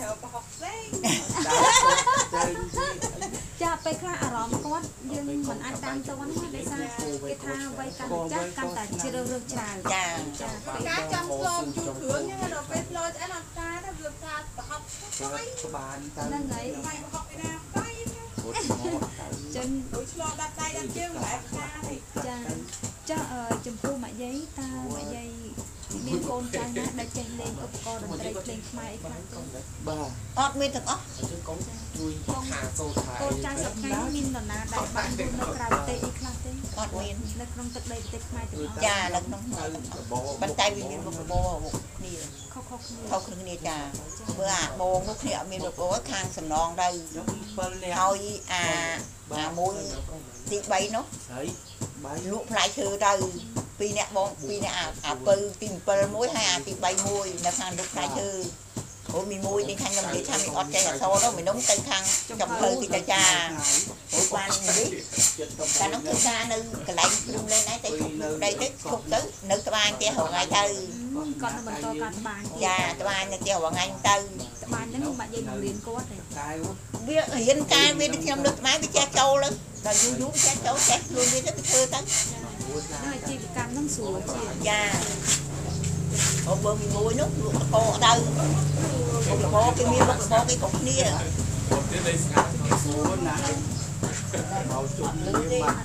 ចាពេលខ្លះអារម្មណ៍គាត់យើងមិនអាចតាមទៅហ្នឹងដោយសារគេថាវ័យកាន់ចាស់កាន់តែជ្រើសរើសច្រើនចាចាពេលការចាំស្លជូរគ្រឿងហ្នឹងដល់ពេលស្លឆ្អែតអត់ការទៅវាថាប្រហុកក្បានទៅហ្នឹងហើយបាយប្រហុកឯណាបាយចឹងដូចឆ្លដាត់ដៃដាត់ជើងបែបការទេចាចាចំពោះម៉ាក់យាយតើម៉ាក់យាយមានកូនចៅណាដែលចេះលេងឧបករណ៍តន្ត្រីភ្លេងខ្មែរអីខ្លះទេបាទអត់មានទាំងអស់កូនជួយខាសូថៃកូនចៅសប្តាហ៍មាននរណាដែលបានរស់នៅក្រៅប្រទេសអីខ្លះទេអត់មាននៅក្នុងទឹកដីប្រទេសខ្មែរទាំងអស់ចានៅក្នុងប៉ុន្តែវាមានមុខរបរគ្នាខុសៗគ្នាខុសគ្នាចាមើលអាបងនោះគ្នាអត់មានមុខរបរខាងសំណងទៅ 7នាក់ហើយអាមួយទី3នោះហើយបាយលក់ផ្លែឈើទៅ2នាក់បង2នាក់អាពៅទី7មួយហើយអាទី3មួយនៅខាងលក់ផ្លែឈើអូមីមួយនេះខាងខ្ញុំនិយាយថាមិនអត់ចេះអក្សរនោះមិននោះទៅខាងចំភៅទីតាចាអូបាននេះតែនោះគឺថានៅកន្លែងព្រំលេងហ្នឹងទៅឈប់ដីទៅឈប់ទៅនៅត្បាញផ្ទះរងថ្ងៃទៅគាត់នៅបន្តការត្បាញចាត្បាញនៅផ្ទះរងថ្ងៃទៅត្បាញហ្នឹងម៉ាក់យាយបង្រៀនគាត់ទេកាយវារៀនការវាដូចខ្ញុំលើកត្បាញវាចេះចូលទៅដល់យូរចេះចូលចេះខ្លួនវាទៅធ្វើទៅហ្នឹងអាជីវកម្មហ្នឹងស្រួលជាងចាអូបើមួយនោះលក់តកទៅមុខរបរគេមានមុខរបរគេគ្រប់គ្នាគាត់ទៀតលេងស្ងាត់សួរណាមកជុំលឿនបាត់ទេ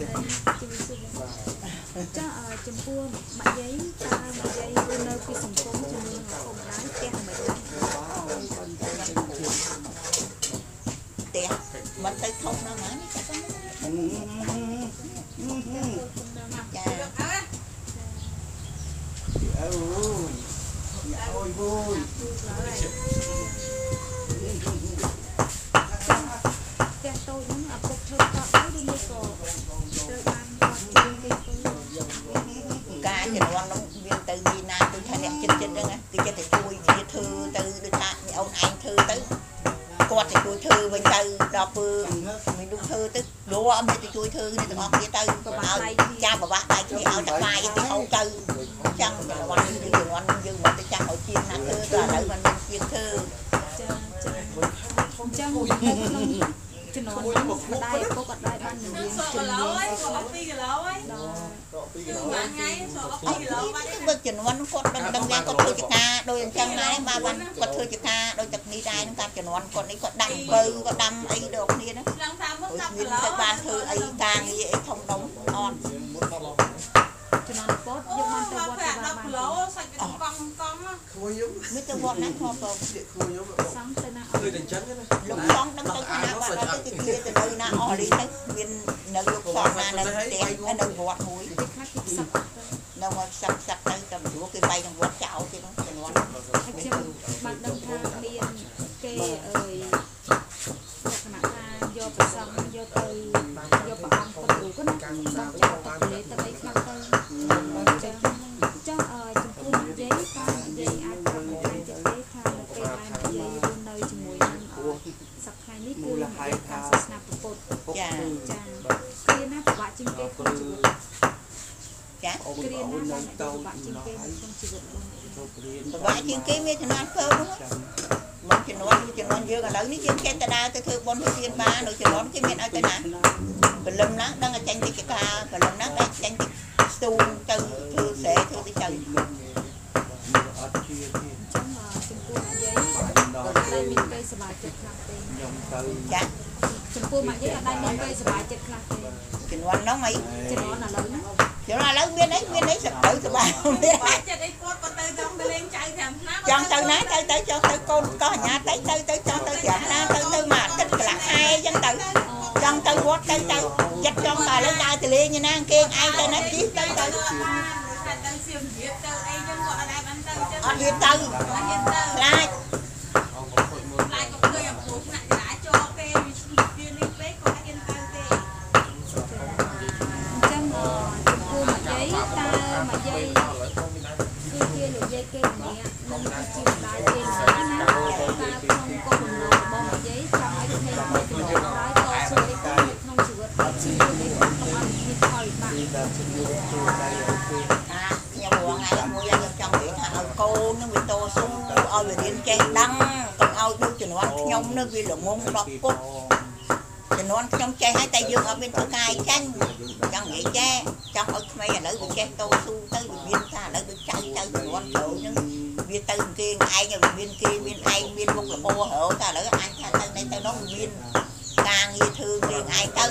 ចាចំពោះម៉ាក់យាយតើម៉ាក់យាយរស់នៅពីសង្គមជាមួយនឹងឪពុកម្ដាយផ្ទះមិនដែរផ្ទះមិនទៅធំណាស់ណានេះចាចាអូយអូយផ្ទះតូចហ្នឹងឪពុកធ្វើគាត់ទៅឬមួយក៏ត្រូវបានគាត់ជួយគេទៅការជំនាន់នោះមានទៅទីណាដូចថាអ្នកចិត្តហ្នឹងគេចិត្តតែជួយគ្នាធ្វើទៅដូចថាអូនឯងធ្វើទៅគាត់ទៅជួយធ្វើវិញទៅដល់ពើមិនដូចធ្វើទៅលោអត់មានទៅជួយធ្វើគ្នាទាំងអស់គ្នាទៅឲ្យចាំប្រវាក់ដៃគ្នាឲ្យតែបាយទៅហូបទៅចាំជំនាន់យើងមកទៅចាំឲ្យជាណាធ្វើទៅឥឡូវមិនមានជាធ្វើចាចាអញ្ចឹងនៅក្នុងជំនាន់ហ្នឹងម្ដាយឪពុកអត់ដែរបានរៀនសក់ជំគីឡូនាញហើយសក់2គីឡូហើយដល់មួយថ្ងៃសក់2គីឡូបាត់បើជំនាន់គាត់ដឹងយ៉ាងគាត់ធ្វើចការដោយអញ្ចឹងដែរបាទគាត់ធ្វើចការដោយទឹកនេះដែរនឹងតាមជំនាន់គាត់នេះគាត់ដាំបើគាត់ដាំអីដូចគ្នាណាឡើងថាមក10គីមានឡូទៅបានធ្វើអីការងារអីធំដុំអត់ជំនាន់ពតយកបានទៅវត្តទៅបាន 10គីឡូសាច់កង់កង់គួយខ្ញុំមានទៅវត្តណាខបគួយខ្ញុំសង់ទៅណាអគឺតែអញ្ចឹងណាលោកសងដឹងទៅណាបាទទៅជាទៅនៅណាអស់នេះទៅមាននៅលោកសងណានៅផ្ទះនៅវត្តមួយពេលខ្លះគេផ្សឹកទៅនៅមកសាប់សាប់ទៅតែព្រោះគេបាយក្នុងវត្តចោលទេនោះជំនាន់ហើយខ្ញុំបានដឹងថាមានគេអើយលក្ខណៈថាយកប្រសងយកទៅយកប្រអងគាត់គ្រូគាត់ណាបងចោលទៅលេទៅអីខ្លះទៅចឹងចំពោះនិយាយថានិយាយអាចប្រាប់មកទៀតទេថានៅពេលដែលនិយាយរស់នៅជាមួយនឹងសប្តាហ៍នេះគឺការសាសនាពុទ្ធចាចាគ្រាណាពិបាកជាងគេក្នុងជីវិតចាគ្រាណាបានពិបាកជាងគេក្នុងជីវិតរបស់អ្នកប្រវាជាងគេមានចំណានធ្វើនោះមកជំនាន់យើងឥឡូវនេះយើងចេះតែដើរទៅធ្វើបុណ្យទៅទានបាននៅជំនាន់គេមានឲ្យទៅណាព្រលឹមណាដឹងតែចាញ់តិចការព្រលឹមណាតែចាញ់តិចស្ទូងទៅធ្វើស្រែធ្វើទៅទៅអត់ជាទេចឹងចំពោះម៉ាក់យាយអត់ដែលមានពេលសប្បាយចិត្តខ្លះទេខ្ញុំទៅចាចំពោះម៉ាក់យាយអត់ដែលមានពេលសប្បាយចិត្តខ្លះទេជំនាន់នោះអីជំនាន់ឥឡូវណាជំនាន់ឥឡូវមានអីសបទៅសบายបាច់ចិត្តអីគាត់ក៏ទៅចង់ទៅលេងចៅ5ឆ្នាំចង់ទៅណាទៅចង់ទៅកូនកោះអាញាទៅចង់ទៅ5ណាទៅមកទឹកកន្លះខែអញ្ចឹងទៅចង់ទៅវត្តទៅចិត្តចង់តែឥឡូវដើរទៅលេងណាគេឯងទៅណាជីទៅទៅទៅសៀមរាបទៅអីចឹងគាត់អត់ដែរបានទៅចឹងអត់ហ៊ានទៅអត់ហ៊ានទៅខ្លាចអងគាត់មួយខ្លាចក៏ឃើញអាពូថ្នាក់ចរាចរណ៍គេវានេះពេកគាត់អត់ហ៊ានទៅទេអញ្ចឹងចំពោះម៉ាក់យាយតើម៉ាក់យាយគឺជាលោកយាយគេម្នាក់និងគឺជាម្ដាយគេម្នាក់ណាតើក្នុងគោលបំណងរបស់ម៉ាក់យាយចង់ឲ្យក្មេងៗជំនាន់ក្រោយតស៊ូអីទៅក្នុងជីវិតជីវិតនេះក្នុងអនុមានផលវិបាកពីតែជំនួសជួយដៃឲ្យគេខ្ញុំរងថ្ងៃមួយខ្ញុំចង់និយាយថាឲ្យកូននឹងវាតស៊ូឲ្យវារៀនចេះដឹងកុំឲ្យដូចជំនាន់ខ្ញុំនឹងវាល្ងងដល់គុកជំនាន់ខ្ញុំចេះហើយតែយើងអត់មានធ្វើការឲ្យចាញ់ចង់និយាយចេះចង់ឲ្យក្មេងឥឡូវវាចេះតស៊ូទៅវាមានថាឥឡូវវាចៅជំនាន់ក្រោយនឹងវាទៅគេឯងវាមានគេមានឯងមានមុខលពោរហូតតែឥឡូវអញថាទៅនេះទៅនោះមានការងារធ្វើគេឯងទៅតា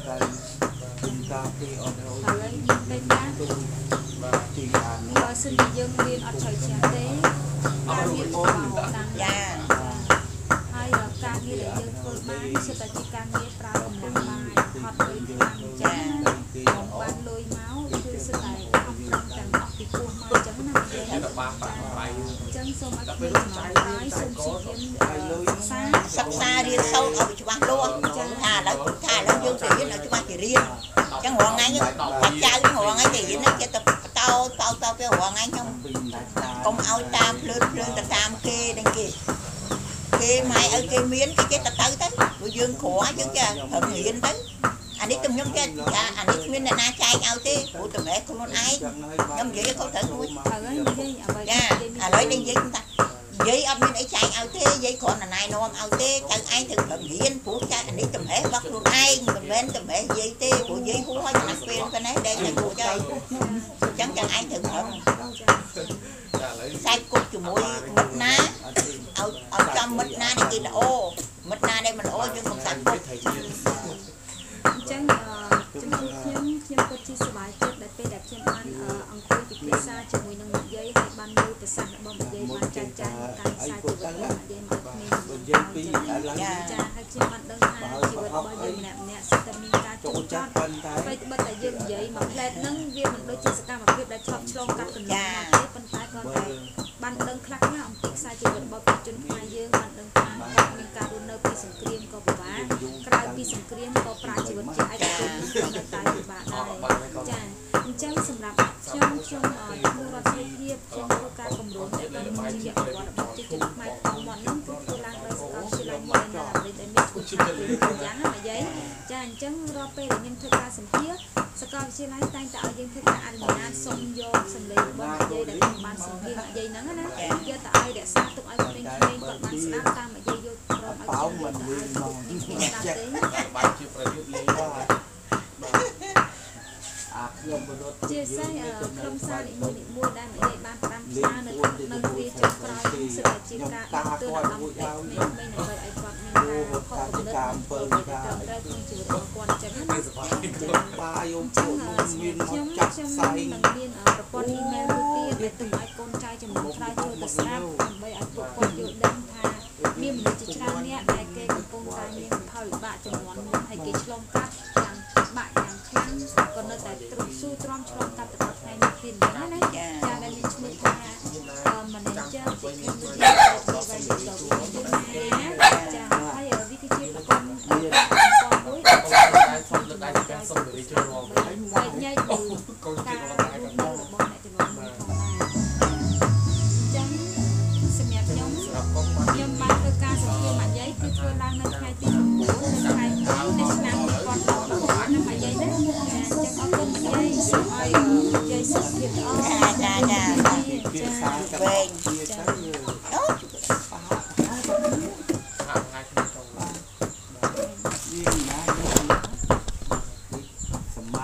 ពីអត់រយឥឡូវយើងទៅណាបាទទីអានបើសិនជាយើងរៀនអត់ត្រូវចេះទេការងាររបស់តាមចាហើយការងារដែលយើងធ្វើបានសិតតែជាការងារប្រើកម្លាំងបាយហត់លុយខ្លាំងចាបំបានលុយមកគឺសិតតែខំប្រឹងទាំងអស់ពីពោះមកអញ្ចឹងណាយើងតែបាក់បាក់បាយអញ្ចឹងសូមឲ្យគ្មានចំណាយបាយសូមព្យាយាមសិក្សារៀនសូត្រឲ្យច្បាស់លាស់ថាឥឡូវយើងទៅរៀនឲ្យច្បាស់ជារៀនអញ្ចឹងរងថ្ងៃថាចៅរងថ្ងៃទៅរៀនគេទៅតោទៅរងថ្ងៃខ្ញុំកុំឲ្យតាមភ្លើនទៅតាមគេនឹងគេម៉ែឲ្យគេមានគេចេះទៅព្រោះយើងក្រយើងចេះប្រឹងរៀនទៅអានេះខ្ញុំចេះអានេះគ្មានអ្នកណាចែកឲ្យទេព្រោះតម្រេះខ្លួនឯងខ្ញុំនិយាយក៏ត្រូវមួយត្រូវហើយនិយាយអ្វីចាឥឡូវនេះនិយាយថានិយាយអត់មានអីចែកឲ្យទេនិយាយគ្រាន់តែណែនាំឲ្យទេចៅឯងត្រូវប្រឹងរៀនព្រោះចាអានេះតម្រេះរបស់ខ្លួនឯងមិនមែនតម្រេះនិយាយទេព្រោះនិយាយហួសឲ្យចំណាស់ពេលប៉ុណ្ណេះដែលតែគួរចៅអញ្ចឹងចៅឯងត្រូវប្រឹងតែឥឡូវខ្សែគប់ជាមួយមិត្តណាឲ្យចំមិត្តណាដែលគេល្អមិត្តណាដែលមិនល្អយើងកុំសាច់គប់អញ្ចឹងជំនួសខ្ញុំពិតជាសប្បាយចិត្តដែលពេលដែលខ្ញុំបានអង្គុយពិភាក្សាជាមួយនឹងនិយាយហើយបានមើលប្រសាសន៍របស់និយាយបានចាស់ការខ្សែជីវិតរបស់និយាយមកគ្នាយើងពីឥឡូវចាហើយខ្ញុំបានដឹងថាជីវិតរបស់យើងម្នាក់សិតតែមានការចូលចិត្តតែបិទតែយើងនិយាយមកផ្លែតហ្នឹងវាមិនដូចជាសកម្មភាពដែលឆ្លងកាត់កណ្ដាលទេប៉ុន្តែគាត់តែបានដឹងខ្លះៗអំពីខ្សែជីវិតរបស់ប្រជាជនខ្មែរយើងបានដឹងថាគាត់មានការរស់នៅពីសង្គ្រាមក៏ពិបាកក្រៅពីសង្គ្រាមក៏ប្រាជីវិតជាឯកជនក៏នៅតែពិបាកដែរចាអញ្ចឹងសម្រាប់ខ្ញុំក្នុងរដ្ឋាភិបាលខ្ញុំធ្វើការគម្រោងដែលបានជាអវត្តរបស់ប្រជាជនខ្មែរក្នុងមាត់នោះគឺធ្វើឡើងដោយសាកលវិទ្យាល័យមួយណាដែលមានគុណភាពយ៉ាងណាយាយចាអញ្ចឹងរាល់ពេលដែលខ្ញុំធ្វើការសម្ភារសាកលវិទ្យាល័យតែងតែឲ្យយើងធ្វើការអនុញ្ញាតសុំយកសម្លេងរបស់យាយដែលខ្ញុំបានសម្ភារយាយហ្នឹងណាយកទៅឲ្យរក្សាទុកឲ្យក្មេងៗគាត់បានស្ដាប់តាមយាយយកព្រមឲ្យខ្ញុំមិនមានមកស្ដាប់ទេបាយជាប្រយុទ្ធលេងបាទខ្ញុំមនុស្សជាផ្សេងក្រុមសារនីមួយៗដែលនិយាយបានតាមផ្សារនៅគ្រាចុងក្រោយសិតតែជាការទឿនអារម្មណ៍តែក្មេងៗដើម្បីឲ្យគាត់មានការខុសគំនិតអំពីត្រូវក្នុងជីវិតរបស់គាត់អញ្ចឹងណាបាយអូនចឹងមានមកខ្ញុំចាក់នឹងផ្សាយមានប្រព័ន្ធអ៊ីមែលមួយទៀតដែលទុកឲ្យកូនចៅចំនួនក្រោយចូលទៅស្ដាប់ដើម្បីឲ្យពួកគាត់យល់ដឹងថាមានមនុស្សជាច្រើនអ្នកដែលគេកំពុងតែមានផលវិបាកចំនួនមុនហើយគេឆ្លងកាត់យ៉ាងបាក់យ៉ាងខ្លាំងក៏នៅតែទ្រង់ស៊ូទ្រាំឆ្លងកាត់ទៅដល់ថ្ងៃនេះទៀតណាចាដែលមានឈ្មោះថា manager ជាគេមួយទៀតទៅវិញទៅចាហើយវិធីជាប្រព័ន្ធមួយតែសុំលើកដៃទាំងសុំលើចូលរួមហើយញ៉ៃទៅកូនកាជិះររបស់តែរបស់អ្នកចំនួនមួយផងដែរអញ្ចឹងសម្រាប់ខ្ញុំសម្រាប់កូនបានខ្ញុំបានធ្វើការសង្ឃាមអាយាយគឺធ្វើឡើងនៅថ្ងៃទី9នៅខែ2នៃឆ្នាំ2016នៅអាយាយណាអញ្ចឹងអរគុណអាយាយសូមឲ្យយាយសុខភាពល្អចាភាសាវែងជាទៅ